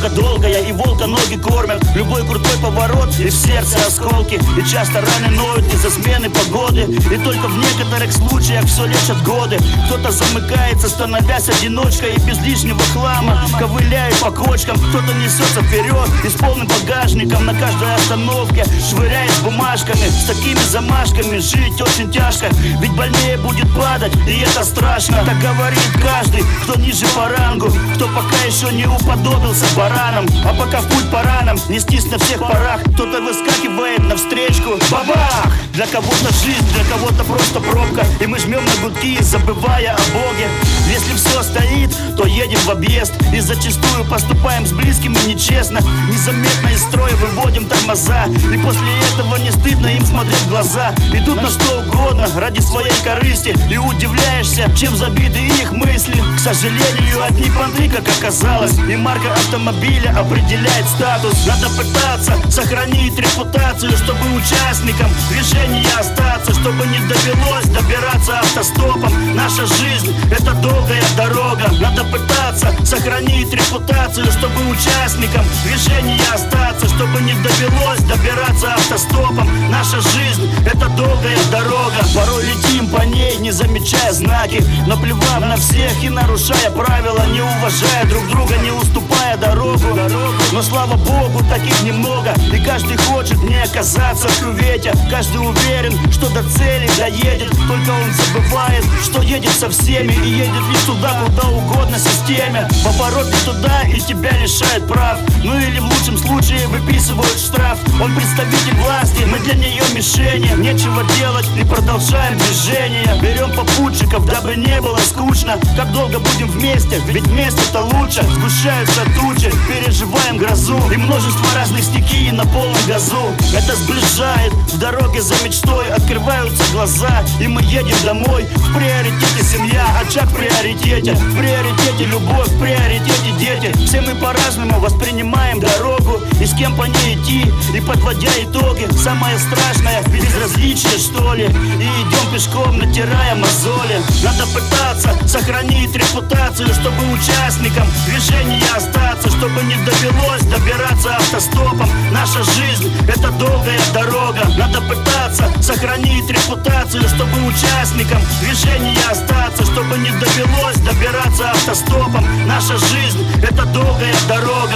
Дорога долгая, и волка ноги кормят. Любой крутой поворот, и в сердце осколки. И часто раны ноют из-за смены погоды. И только в некоторых случаях все лечат годы. Кто-то замыкается, становясь одиночкой, и без лишнего хлама ковыляет по кочкам. Кто-то несется вперед и с полным багажником на каждой остановке швыряет бумажками. С такими замашками жить очень тяжко, ведь больнее будет падать, и это страшно. Так говорит каждый, кто ниже по рангу, кто пока еще не уподобился баранам. А пока в путь пора нам нестись на всех парах. Кто-то выскакивает навстречку, бабах! Для кого-то жизнь, для кого-то просто пробка, и мы жмем на гудки, забывая о Боге. Если все стоит, то едем в объезд, и зачастую поступаем с близкими нечестно. Незаметно из строя выводим тормоза, и после этого не стыдно им смотреть в глаза. Идут на что угодно ради своей корысти, и удивляешься, чем забиты их мысли. К сожалению, одни понты, как оказалось, и марка автомобиля определяет статус. Надо пытаться сохранить репутацию, чтобы участникам движения остаться, чтобы не довелось добираться автостопом. Наша жизнь — это долгая дорога. Надо пытаться сохранить репутацию, чтобы участникам движения остаться, чтобы не довелось добираться автостопом. Наша жизнь — это долгая дорога. Порой летим по ней, не замечая знаки, наплевав на всех и нарушая правила, не уважая друг друга, не уступая дорогу. Но слава Богу, таких немного, и каждый хочет не оказаться в кювете. Каждый уверен, что до цели доедет, только он забывает, что едет со всеми, и едет лишь туда, куда угодно системе. Поворот не туда, и тебя лишают прав, ну или в лучшем случае выписывают штраф. Он представитель власти, мы для нее мишени. Нечего делать и продолжаем движение. Берем попутчиков, дабы не было скучно. Как долго будем вместе, ведь вместе-то лучше. Сгущаются тучи, переживаем грозу, и множество разных стихий на полном газу. Это сближает, в дороге за мечтой открываются глаза, и мы едем домой. В приоритете семья, очаг в приоритете. В приоритете любовь, в приоритете дети. Все мы по-разному воспринимаем дорогу, и с кем по ней идти, и подводя итоги. Самое страшное — безразличие, что ли, и идем пешком, натирая мозоли. Надо пытаться сохранить репутацию, чтобы участникам движения остаться, чтобы не довелось добираться автостопом. Наша жизнь — это долгая дорога. Надо пытаться сохранить репутацию, чтобы участникам движения остаться, чтобы не довелось добираться автостопом. Наша жизнь — это долгая дорога.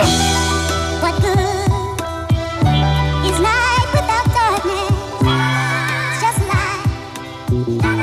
What good is life without darkness? It's just light.